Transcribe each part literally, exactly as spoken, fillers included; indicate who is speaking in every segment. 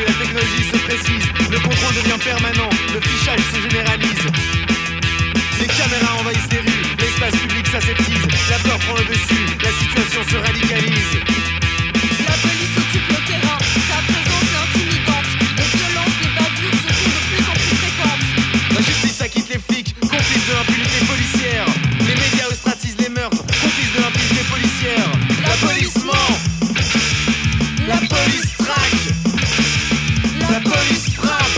Speaker 1: la technologie se précise, le contrôle devient permanent, le fichage se généralise. Les caméras envahissent les rues, l'espace public s'aseptise, la peur prend le dessus, la situation se radicalise.
Speaker 2: La police occupe le terrain, sa présence est intimidante. Les violences, les bavures se font de plus en plus fréquentes.
Speaker 1: La justice acquitte les flics, complices de l'impunité policière. Les médias ostracisent les meurtres, complices de l'impunité policière. La police ment, la police traque, la police frappe.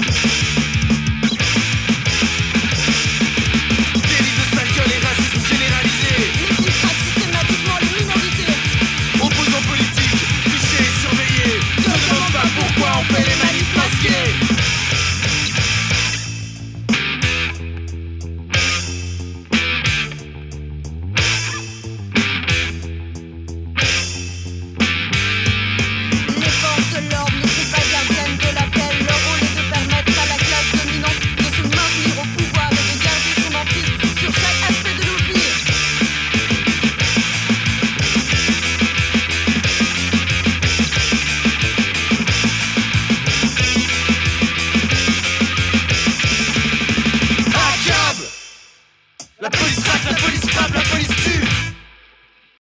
Speaker 1: Délit de sale gueule et racisme généralisé.
Speaker 2: Les flics traquent systématiquement les minorités.
Speaker 1: Opposants politiques, fichés et surveillés. Ne demande pas pourquoi on fait les manifs masqués.
Speaker 2: Les forces de l'ordre ne sont pas gardiennes de la paix. Leur rôle est de permettre à la classe dominante de se maintenir au pouvoir et de garder son emprise sur chaque aspect de nos vies.
Speaker 1: Accable. La police traque, la police frappe, la police tue.